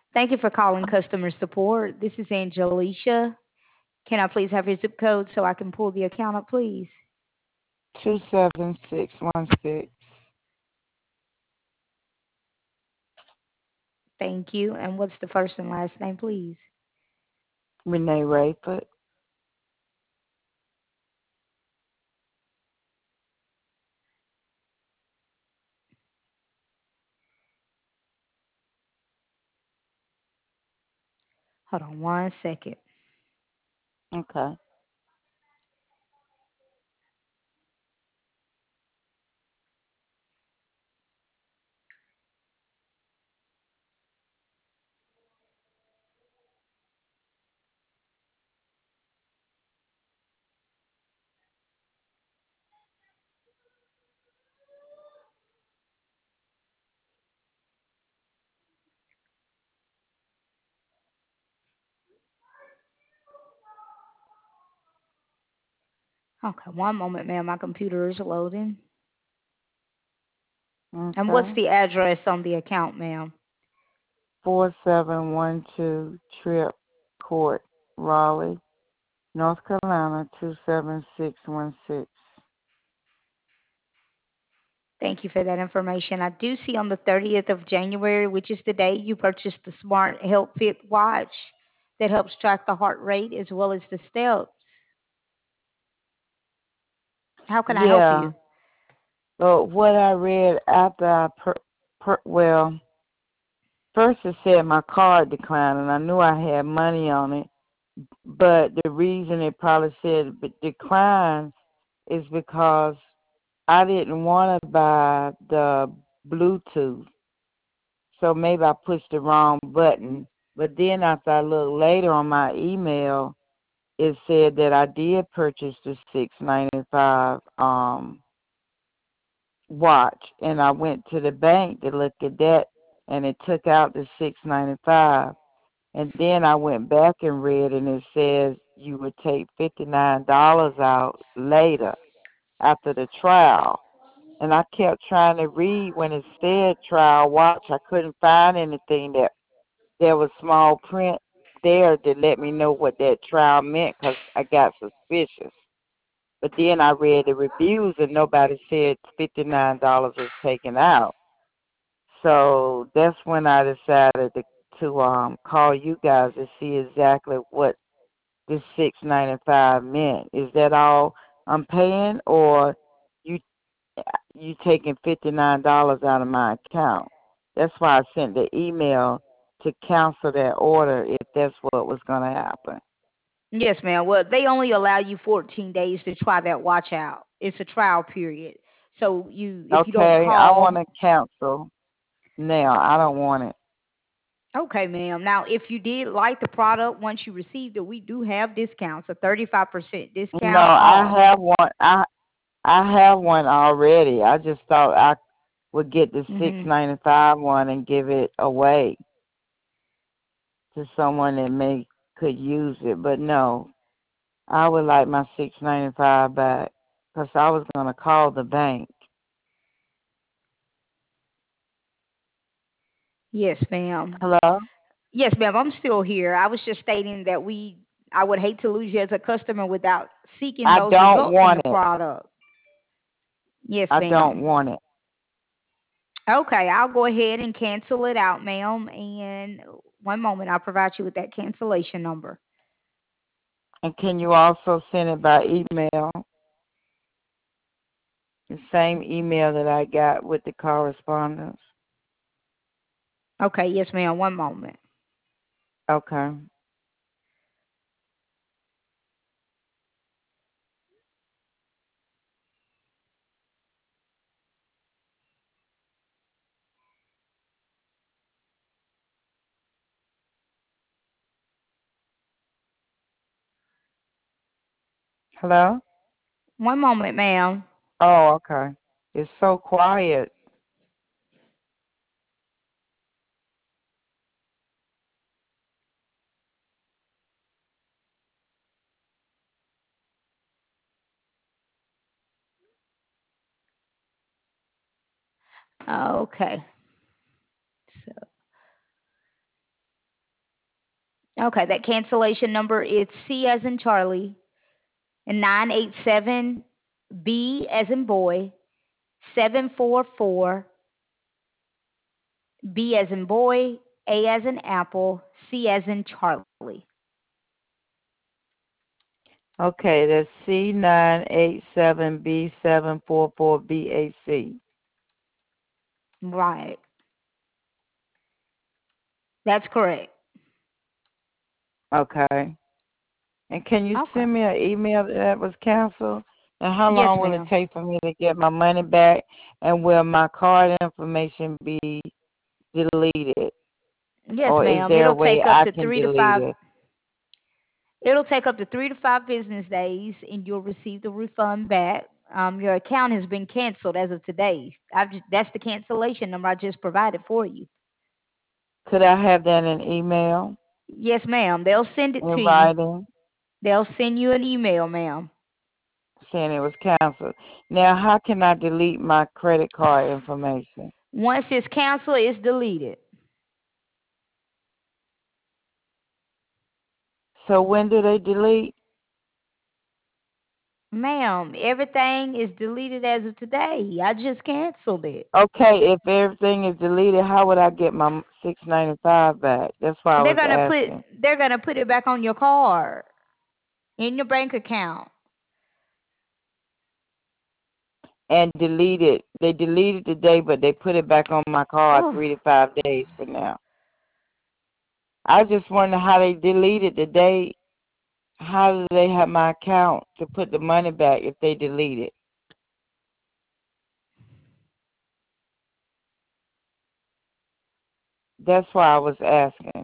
Thank you for calling customer support. This is Angelicia. Can I please have your zip code so I can pull the account up, please? 27616. Thank you. And what's the first and last name, please? Renee Rayford. Hold on one second. Okay. Okay, one moment, ma'am. My computer is loading. And what's Okay. the address on the account, ma'am? 4712 Trip Court, Raleigh, North Carolina 27616. Thank you for that information. I do see on the 30th of January, which is the day you purchased the Smart Health Fit watch that helps track the heart rate as well as the steps. How can I help Yeah. you? But what I read after well, first it said my card declined, and I knew I had money on it. But the reason it probably said decline is because I didn't want to buy the Bluetooth. So maybe I pushed the wrong button. But then after I looked later on my email, it said that I did purchase the $6.95 watch, and I went to the bank to look at that, and it took out the $6.95. And then I went back and read, and it says you would take $59 out later after the trial. And I kept trying to read when it said trial watch. I couldn't find anything that there was small print there to let me know what that trial meant because I got suspicious. But then I read the reviews and nobody said $59 was taken out. So that's when I decided to call you guys to see exactly what this $6.95 meant. Is that all I'm paying, or you you taking $59 out of my account? That's why I sent the email to cancel that order if that's what was going to happen. Yes, ma'am. Well, they only allow you 14 days to try that watch out. It's a trial period. So if you don't Okay, I want call, to cancel now. I don't want it. okay, ma'am. Now, if you did like the product once you received it, we do have discounts, a 35% No, discount I off. have one. I have one already. I just thought I would get the Hmm. $6.95 one and give it away to someone that may could use it. But no, I would like my $6.95 back because I was gonna call the bank. Yes, ma'am. Hello? Yes, ma'am. I'm still here. I was just stating that I would hate to lose you as a customer without seeking I those don't results from want the it. product. Yes, I don't ma'am. want it. Okay, I'll go ahead and cancel it out, ma'am. And one moment, I'll provide you with that cancellation number. And can you also send it by email? The same email that I got with the correspondence. Okay, yes, ma'am. One moment. Okay. Hello? One moment, ma'am. Oh, okay. It's so quiet. Okay. So, Okay, that cancellation number is C as in Charlie and 987 B as in boy 744 B as in boy, A as in apple, C as in Charlie. Okay, that's C987B744BAC. Right. That's correct. Okay. And can you Okay. send me an email that was canceled? And how Yes, long will it ma'am. take for me to get my money back? And will my card information be deleted? Yes, Or is ma'am. there a way I can delete it? It'll take up to 3 to 5 business days, and you'll receive the refund back. Your account has been canceled as of today. That's the cancellation number I just provided for you. Could I have that in email, Yes, ma'am. They'll send it in to you. writing, They'll send you an email, ma'am. saying it was canceled? Now, how can I delete my credit card information? Once it's canceled, it's deleted. So when do they delete? Ma'am, everything is deleted as of today. I just canceled it. Okay, if everything is deleted, how would I get my 695 back? That's why I They're was gonna put asking. they're gonna put it back on your card in your bank account. And deleted. They deleted today, but they put it back on my card Oh, 3 to 5 days from now. I just wonder how they deleted the day. How do they have my account to put the money back if they delete it? That's why I was asking.